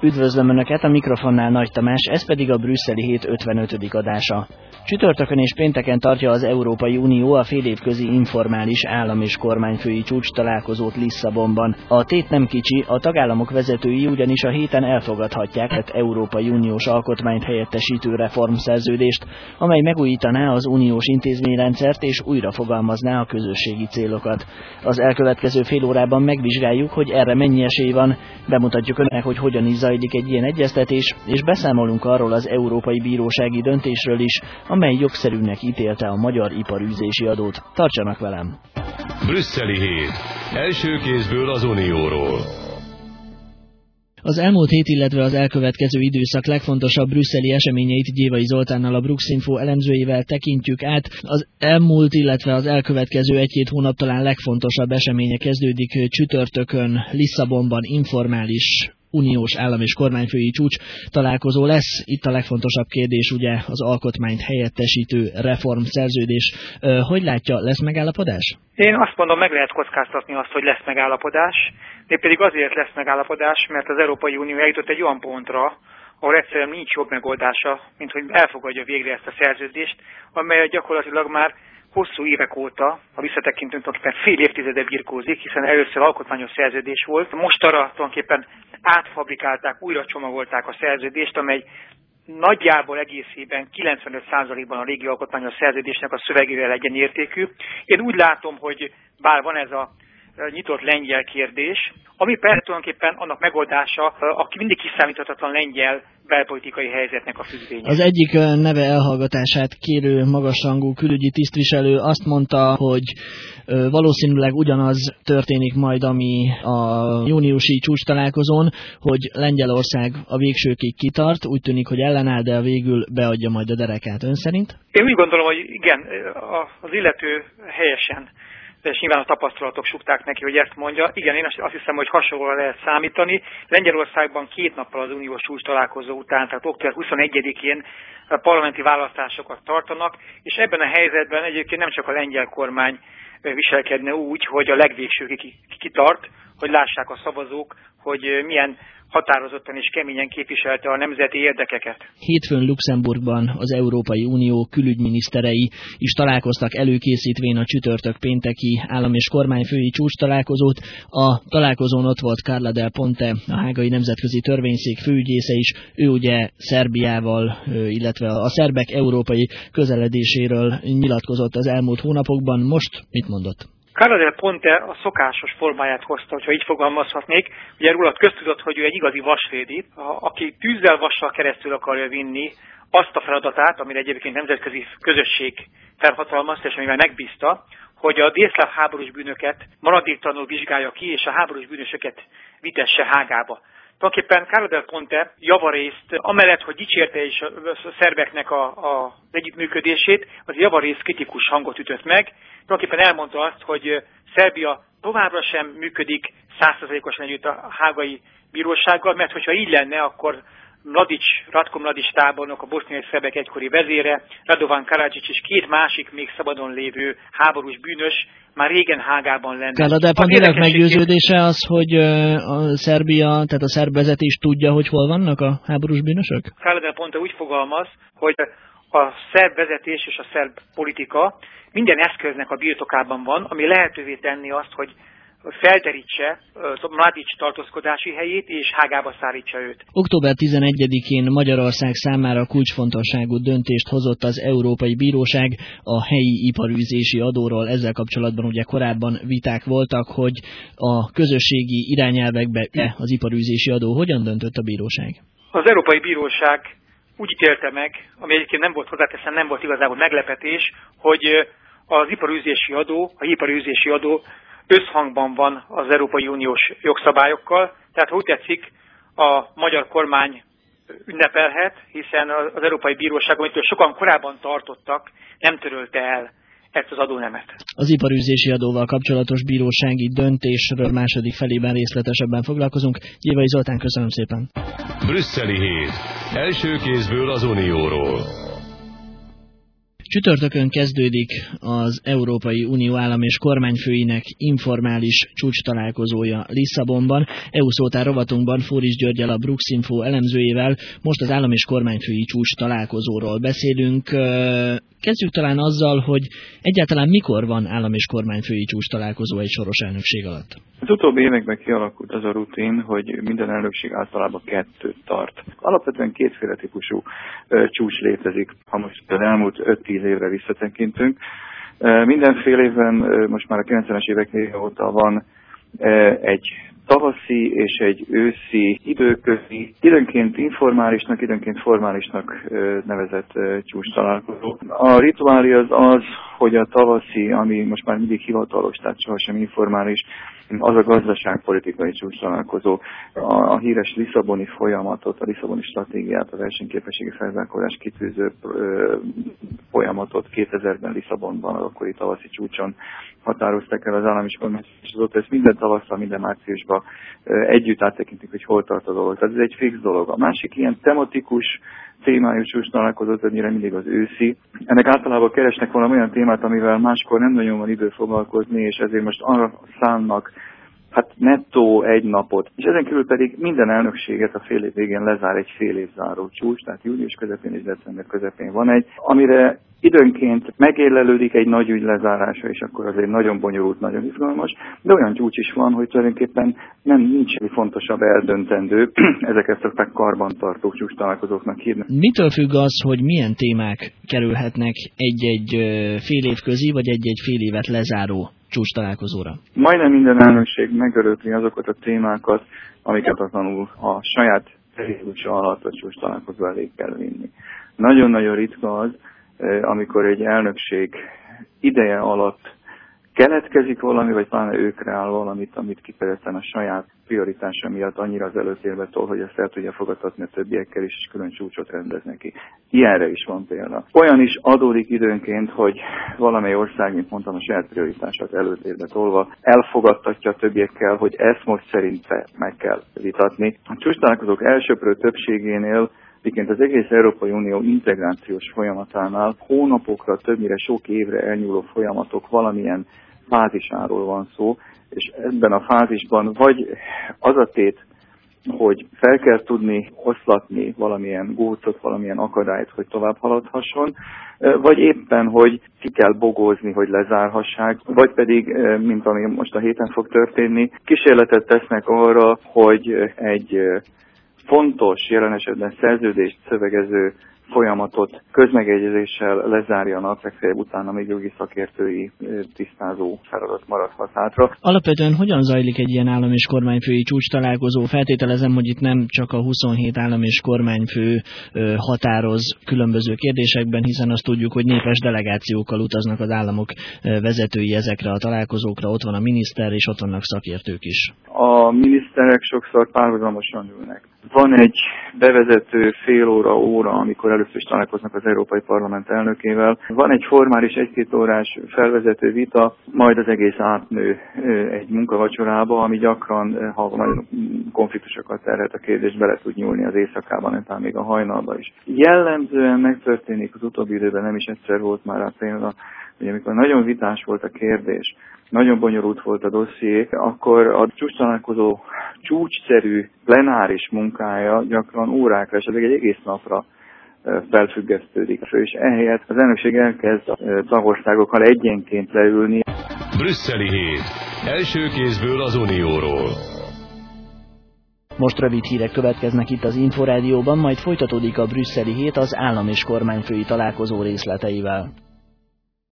Üdvözlöm Önöket, a mikrofonnál Nagy Tamás, ez pedig a Brüsszeli Hét 55. adása. Csütörtökön és pénteken tartja az Európai Unió a félévközi informális állam- és kormányfői csúcstalálkozót Lisszabonban. A tét nem kicsi, a tagállamok vezetői ugyanis a héten elfogadhatják egy Európai Uniós alkotmányt helyettesítő reformszerződést, amely megújítaná az uniós intézményrendszert és újra fogalmazná a közösségi célokat. Az elkövetkező fél órában megvizsgáljuk, hogy erre mennyi esély van, bemutatjuk Önnek, hogy hogyan is zajlik egy ilyen egyeztetés, és beszámolunk arról az Európai Bírósági döntésről is, amely jogszerűnek ítélte a magyar iparűzési adót. Tartsanak velem! Brüsszeli Hét. Első kézből az Unióról. Az elmúlt hét, illetve az elkövetkező időszak legfontosabb brüsszeli eseményeit Gyévai Zoltánnal, a Bruxinfo elemzőjével tekintjük át. Az elmúlt, illetve az elkövetkező egy-két hónap talán legfontosabb eseménye kezdődik csütörtökön Lisszabonban. Informális uniós állam- és kormányfői csúcs találkozó lesz. Itt a legfontosabb kérdés ugye az alkotmányt helyettesítő reformszerződés. Hogy látja, lesz megállapodás? Én azt mondom, meg lehet kockáztatni azt, hogy lesz megállapodás. Mégpedig azért lesz megállapodás, mert az Európai Unió eljutott egy olyan pontra, ahol egyszerűen nincs jobb megoldása, mint hogy elfogadja végre ezt a szerződést, amely gyakorlatilag már hosszú évek óta, ha visszatekintünk, tulajdonképpen fél évtizede birkózik, hiszen először alkotmányos szerződés volt. Most arra tulajdonképpen átfabrikálták, újra csomagolták a szerződést, amely nagyjából egészében 95%-ban a régi alkotmányos szerződésnek a szövegével egyenértékű. Én úgy látom, hogy bár van ez a nyitott lengyel kérdés, ami persze tulajdonképpen annak megoldása a mindig kiszámíthatatlan lengyel belpolitikai helyzetnek a függvénye. Az egyik neve elhallgatását kérő magasrangú külügyi tisztviselő azt mondta, hogy valószínűleg ugyanaz történik majd, ami a júniusi csúcstalálkozón, hogy Lengyelország a végsőkig kitart, úgy tűnik, hogy ellenáll, de végül beadja majd a derekát. Ön szerint? Én úgy gondolom, hogy igen, az illető helyesen, és nyilván a tapasztalatok sukták neki, hogy ezt mondja. Igen, én azt hiszem, hogy hasonlóan lehet számítani. Lengyelországban 2 nappal az uniós csúcs találkozó után, tehát október 21-én parlamenti választásokat tartanak, és ebben a helyzetben egyébként nem csak a lengyel kormány viselkedne úgy, hogy a legvégsőkig kitart, hogy lássák a szavazók, hogy milyen határozottan és keményen képviselte a nemzeti érdekeket. Hétfőn Luxemburgban az Európai Unió külügyminiszterei is találkoztak, előkészítvén a csütörtök-pénteki állam- és kormányfői csúcs találkozót. A találkozón ott volt Carla Del Ponte, a Hágai Nemzetközi Törvényszék főügyésze is. Ő ugye Szerbiával, illetve a szerbek európai közeledéséről nyilatkozott az elmúlt hónapokban. Most mit mondott? Carla Del Ponte a szokásos formáját hozta, hogyha így fogalmazhatnék. Ugye rólad köztudott, hogy ő egy igazi vasvédi, aki tűzzel, vassal keresztül akarja vinni azt a feladatát, amire egyébként nemzetközi közösség felhatalmazta, és amivel megbízta, hogy a délszláv háborús bűnöket maradéktalanul vizsgálja ki, és a háborús bűnösöket vitesse Hágába. Tulajdonképpen Carla Del Ponte javarészt, amellett, hogy dicsérte is a szerbeknek az együttműködését, az javarészt kritikus hangot ütött meg. Tulajdonképpen elmondta azt, hogy Szerbia továbbra sem működik 100%-osan együtt a hágai bírósággal, mert hogyha így lenne, akkor Ratko Mladic tábornok, a boszniai szerbek egykori vezére, Radovan Karadžić és 2 másik még szabadon lévő háborús bűnös már régen Hágában lenne. Carla Del Ponte meggyőződése az, hogy a Szerbia, tehát a szerb vezetés tudja, hogy hol vannak a háborús bűnösök? Carla Del Ponte úgy fogalmaz, hogy a szerb vezetés és a szerb politika minden eszköznek a birtokában van, ami lehetővé tenni azt, hogy felderítse Mladic tartózkodási helyét, és Hágába szállítsa őt. Október 11-én Magyarország számára kulcsfontosságú döntést hozott az Európai Bíróság a helyi iparűzési adóról. Ezzel kapcsolatban ugye korábban viták voltak, hogy a közösségi irányelvekbe az iparűzési adó. Hogyan döntött a bíróság? Az Európai Bíróság úgy ítélte meg, ami egyébként nem volt hozzáteszem, nem volt igazából meglepetés, hogy az iparűzési adó összhangban van az Európai Uniós jogszabályokkal, tehát ha úgy tetszik, a magyar kormány ünnepelhet, hiszen az Európai Bíróság, amitől sokan korábban tartottak, nem törölte el ezt az adónemet. Az iparűzési adóval kapcsolatos bírósági döntésről második felében részletesebben foglalkozunk. Gyévai Zoltán, köszönöm szépen. Brüsszeli Hét. Első kézből az Unióról. Csütörtökön kezdődik az Európai Unió állam és kormányfőinek informális csúcstalálkozója Lisszabonban. EU szótár rovatunkban Fóris Györggyel, a Bruxinfo elemzőjével most az állam és kormányfői csúcstalálkozóról beszélünk. Kezdjük talán azzal, hogy egyáltalán mikor van állam és kormányfői csúcstalálkozó egy soros elnökség alatt? Az utóbbi években kialakult az a rutin, hogy minden elnökség általában 2 tart. Alapvetően kétféle típusú csúcs létezik, ha most az elmúlt 5-10 évre visszatekintünk. Mindenfél évben, most már a 90-es évek óta van egy tavaszi és egy őszi időközi, időnként informálisnak, időnként formálisnak nevezett csúcstalálkozó. A rituálé az, hogy a tavaszi, ami most már mindig hivatalos, tehát sohasem informális, az a gazdaságpolitikai csúcstalálkozó. A híres lisszaboni folyamatot, a lisszaboni stratégiát, a versenyképességi felzárkózás kitűző folyamatot 2000-ben Lisszabonban, az akkori tavaszi csúcson határozták el az állam és kormányfők, és azóta ezt minden tavasszal, minden márciusban együtt áttekintik, hogy hol tart a dolog. Tehát ez egy fix dolog. A másik ilyen tematikus témájú csúcstalálkozó többnyire mindig az őszi. Ennek általában keresnek valami olyan témát, amivel máskor nem nagyon van idő foglalkozni, és ezért most arra szánnak nettó 1 napot. És ezen kívül pedig minden elnökséget a fél év végén lezár egy fél évzáró csúcs, tehát július közepén és december közepén van egy, amire időnként megélelődik egy nagy ügy lezárása, és akkor azért nagyon bonyolult, nagyon izgalmas, de olyan csúcs is van, hogy tulajdonképpen nincs fontosabb eldöntendő, ezeket szokták karbantartó csúcstalálkozóknak hívni. Mitől függ az, hogy milyen témák kerülhetnek egy-egy fél év közi, vagy egy-egy fél évet lezáró csúcstalálkozóra? Majdnem minden elnökség megörökli azokat a témákat, amiket azonul a saját periódusa alatt a csúcstalálkozó elé kell vinni. Nagyon-nagyon ritka az, amikor egy elnökség ideje alatt keletkezik valami, vagy pláne ő kreál valamit, amit kifejezetten a saját prioritása miatt annyira az előtérbe tol, hogy ezt el tudja fogadtatni a többiekkel is, és külön csúcsot rendez neki. Ilyenre is van példa. Olyan is adódik időnként, hogy valamely ország, mint mondtam, a saját prioritását előtérbe tolva elfogadtatja a többiekkel, hogy ezt most szerinte meg kell vitatni. A csúcstalálkozók elsöprő többségénél, viszont az egész Európai Unió integrációs folyamatánál hónapokra, többnyire sok évre elnyúló folyamatok valamilyen fázisáról van szó, és ebben a fázisban vagy az a tét, hogy fel kell tudni oszlatni valamilyen gócot, valamilyen akadályt, hogy tovább haladhasson, vagy éppen, hogy ki kell bogózni, hogy lezárhassák, vagy pedig, mint ami most a héten fog történni, kísérletet tesznek arra, hogy egy fontos, jelen esetben szerződést szövegező folyamatot közmegegyezéssel lezárjanak, legfeljebb utána még jogi szakértői tisztázó feladat maradhat hátra. Alapvetően hogyan zajlik egy ilyen állam és kormányfői csúcstalálkozó? Feltételezem, hogy itt nem csak a 27 állam és kormányfő határoz különböző kérdésekben, hiszen azt tudjuk, hogy népes delegációkkal utaznak az államok vezetői ezekre a találkozókra, ott van a miniszter, és ott vannak szakértők is. A miniszterek sokszor párhuzamosan ülnek. Van egy bevezető fél óra, amikor először is találkoznak az Európai Parlament elnökével. Van egy formális 1-2 órás felvezető vita, majd az egész átnő egy munkavacsorába, ami gyakran, ha nagyon konfliktusokat terhet a kérdés, bele tud nyúlni az éjszakában, talán még a hajnalba is. Jellemzően megtörténik az utóbbi időben, nem is egyszer volt már a példa, hogy amikor nagyon vitás volt a kérdés, nagyon bonyolult volt a dosszié, akkor a csúcstalálkozó csúcsszerű plenáris munkája gyakran órákra, esetleg egy egész napra felfüggesztődik. És ehelyett az elnökség elkezd a tagországokkal egyenként leülni. Brüsszeli hét. Első kézből az Unióról. Most rövid hírek következnek itt az Inforádióban, majd folytatódik a brüsszeli hét az állam és kormányfői találkozó részleteivel.